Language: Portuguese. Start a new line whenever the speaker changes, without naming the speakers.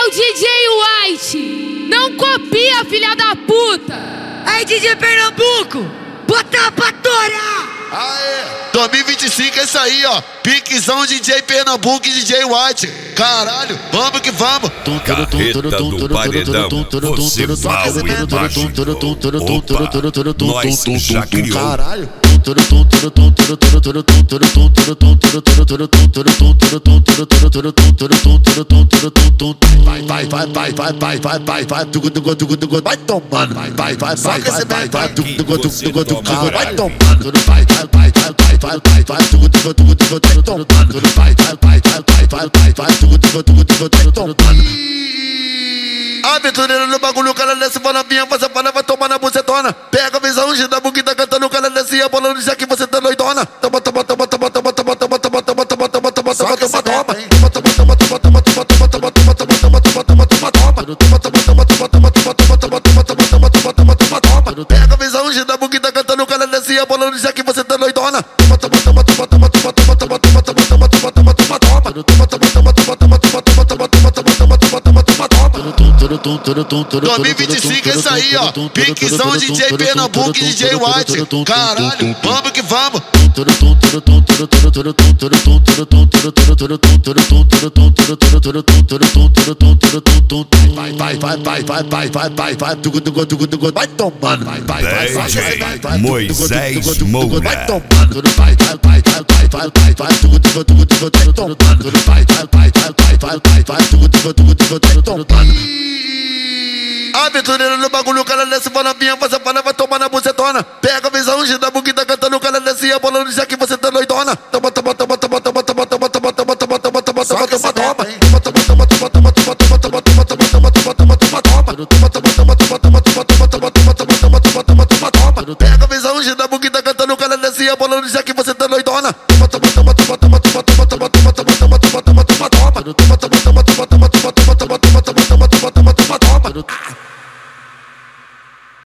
o DJ White. Não copia, filha da puta.
Aí, DJ Pernambuco, bota pra torar.
Aê, 2025 é isso aí, ó. Piquezão DJ Pernambuco e DJ White. Caralho, vamos que vamos.
Carreta do paredão, você mal embaixo. Opa, nós já criou.
Caralho. Vai tomando, vai, só que esse vai tomando, vai, aventureiro no bagulho, o cara desce, fala minha, você fala, vai tomar na bucetona. Pega a visão, gira da buquita, cantando, o cara desce, a bola no já que você tá doidona. Toma, toma, toma, toma, toma, toma, toma, toma, toma, toma, toma, toma, toma, toma, toma. Pega a visão, gira da buquita, cantando, o cara desce, a bola no já que você tá doidona. Toma, toma, toma, toma, toma, toma, toma, toma, toma, toma, toma, toma, toma, toma, 2025 é isso aí, ó. Piquezão DJ Pernambuco e DJ White. Caralho, vamos que vamos. Vai tomando, vai,
Moisés Moura.
vai tomando, vai tomando. Aventureiro no bagulho, o cara desce, fala minha, você fala, vai tomar na bucetona. Pega a visão, gira da buquita, cantando, o cara desce, a bola no já que você tá doidona. Toma, toma, toma, toma, toma, toma, toma, toma, toma, toma, toma, toma, toma, toma, toma. Pega a visão, gira da buquita, cantando, o cara desce, a bola no já que você tá doidona. Toma, toma, toma, toma, toma, toma, toma, toma, toma, toma, toma, toma, toma, toma, toma. 2025